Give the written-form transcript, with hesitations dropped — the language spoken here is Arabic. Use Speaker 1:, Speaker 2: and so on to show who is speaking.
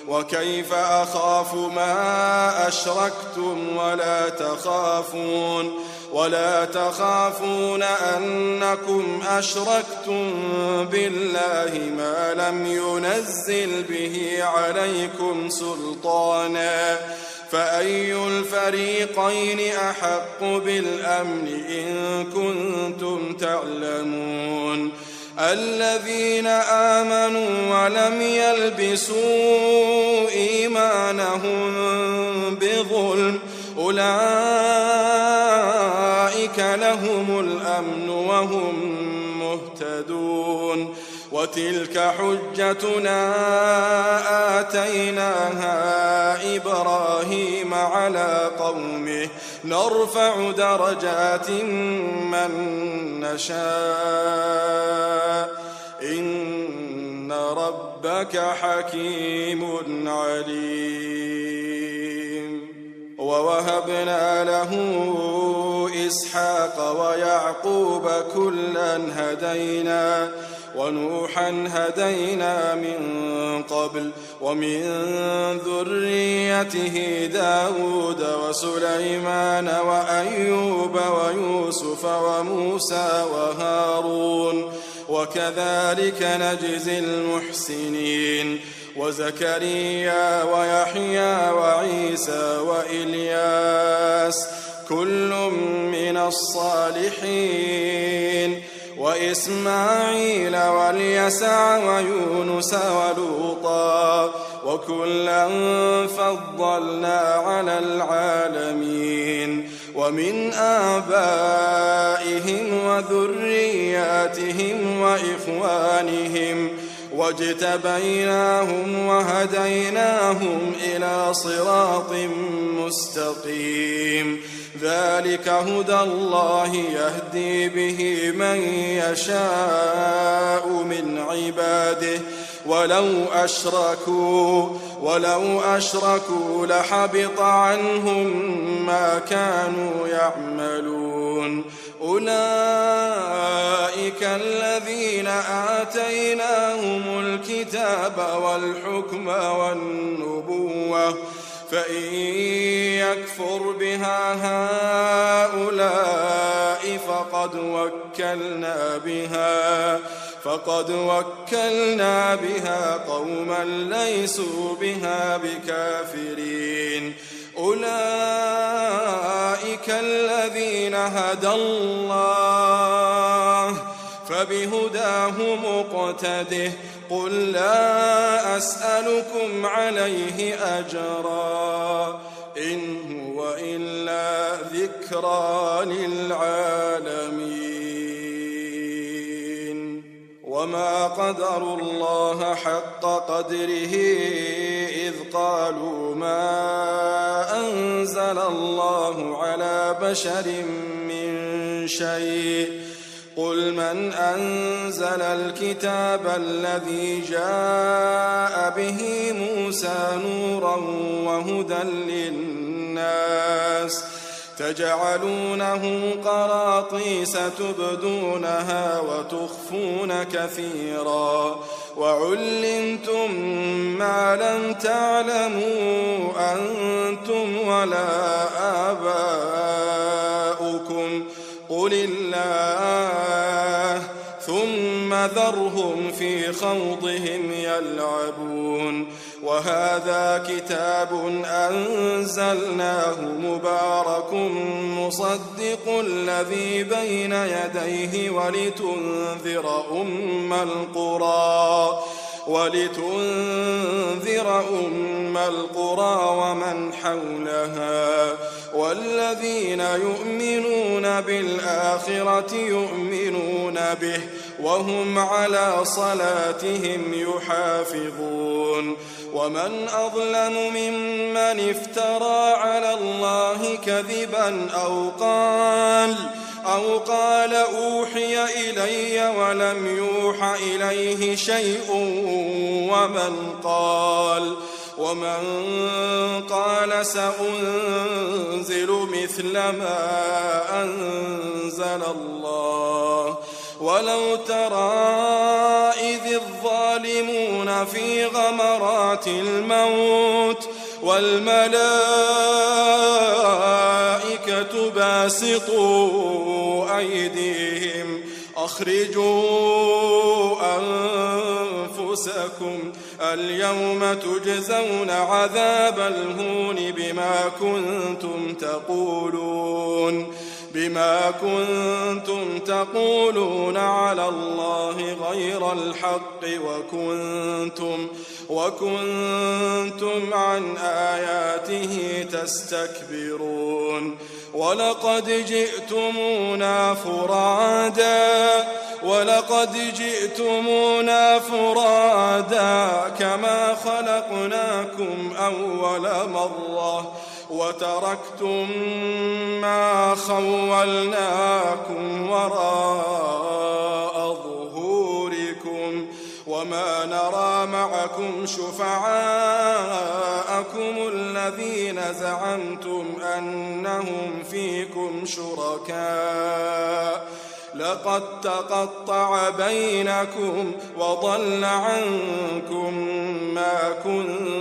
Speaker 1: وكيف أخاف ما أشركتم ولا تخافون أنكم أشركتم بالله ما لم ينزل به عليكم سلطانا فأي الفريقين أحق بالأمن إن كنتم تعلمون الذين آمنوا ولم يلبسوا إيمانهم بظلم أولئك لهم الأمن وهم مهتدون وتلك حجتنا آتيناها إبراهيم على قومه نرفع درجات من نشاء إن ربك حكيم عليم ووهبنا له إسحاق ويعقوب كلا هدينا ونوحا هدينا من قبل ومن ذريته داود وسليمان وأيوب ويوسف وموسى وهارون وكذلك نجزي المحسنين وزكريا ويحيى وعيسى وإلياس كل من الصالحين وإسماعيل واليسع ويونس ولوطا وكلا فضلنا على العالمين ومن آبائهم وذرياتهم وإخوانهم واجتبيناهم وهديناهم إلى صراط مستقيم ذلك هدى الله يهدي به من يشاء من عباده ولو أشركوا لحبط عنهم ما كانوا يعملون أولئك الذين آتيناهم الكتاب والحكم والنبوة فإن يكفر بها هؤلاء فقد وكلنا بها قوما ليسوا بها بكافرين أولئك الذين هدى الله فبهداه مقتده قل لا أسألكم عليه أجرا إن هو إلا ذكرى للعالمين وما قدروا الله حق قدره إذ قالوا ما أنزل الله على بشر من شيء قل من أنزل الكتاب الذي جاء به موسى نورا وهدى للناس تجعلونه قراطيس تبدونها وتخفون كثيرا وعلمتم ما لم تعلموا أنتم ولا آباؤكم قل الله ثم ذرهم في خوضهم يلعبون وهذا كتاب أنزلناه مبارك مصدق الذي بين يديه ولتنذر أم القرى ومن حولها والذين يؤمنون بالآخرة يؤمنون به وهم على صلاتهم يحافظون ومن أظلم ممن افترى على الله كذبا أو قال أوحي إلي ولم يوح إليه شيء ومن قال سأنزل مثل ما أنزل الله ولو ترى إذ الظالمون في غمرات الموت والملائكة باسطوا أيديهم أخرجوا أنفسكم اليوم تجزون عذاب الهون بما كنتم تقولون على الله غير الحق وكنتم عن آياته تستكبرون ولقد جئتمونا فرادا كما خلقناكم أول مرة وتركتم ما خولناكم وراء ظهوركم وما نرى معكم شفعاءكم الذين زعمتم أنهم فيكم شركاء لقد تقطع بينكم وضل عنكم ما كنتم